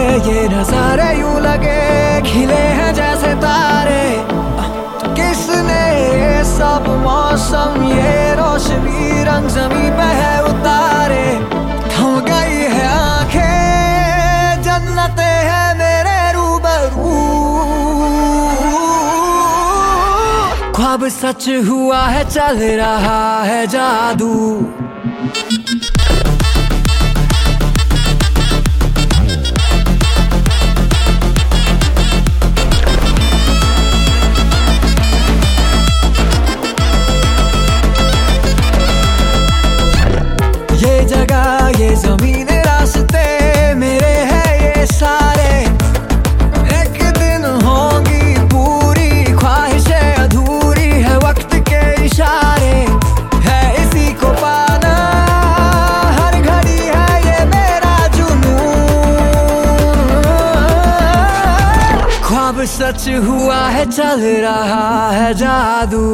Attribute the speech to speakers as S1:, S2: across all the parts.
S1: ये नजारे यूं लगे खिले हैं जैसे तारे। तो किसने ये सब मौसम ये रोशनी रंग जमीन पे है उतारे। थम गई है आंखें जन्नते है मेरे रूबरू। ख्वाब सच हुआ है चल रहा है जादू। ये जगह ये जमीन रास्ते मेरे हैं ये सारे। एक दिन होंगी पूरी ख्वाहिशें अधूरी है वक्त के इशारे। है इसी को पाना हर घड़ी है ये मेरा जुनून। ख्वाब सच हुआ है चल रहा है जादू।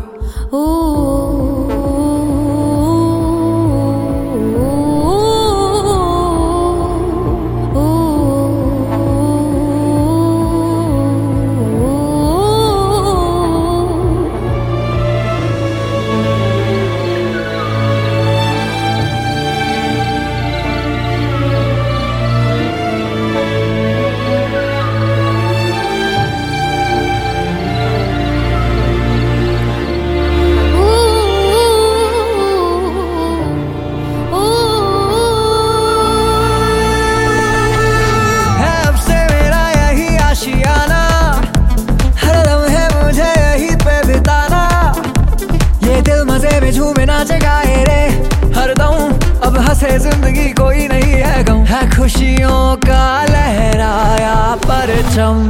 S1: झूमे नाचे गाए रे हरदम अब हंसे जिंदगी कोई नहीं है गम। है खुशियों का लहराया परचम।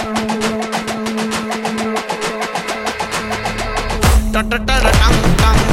S2: Ta ta ta ta ta ta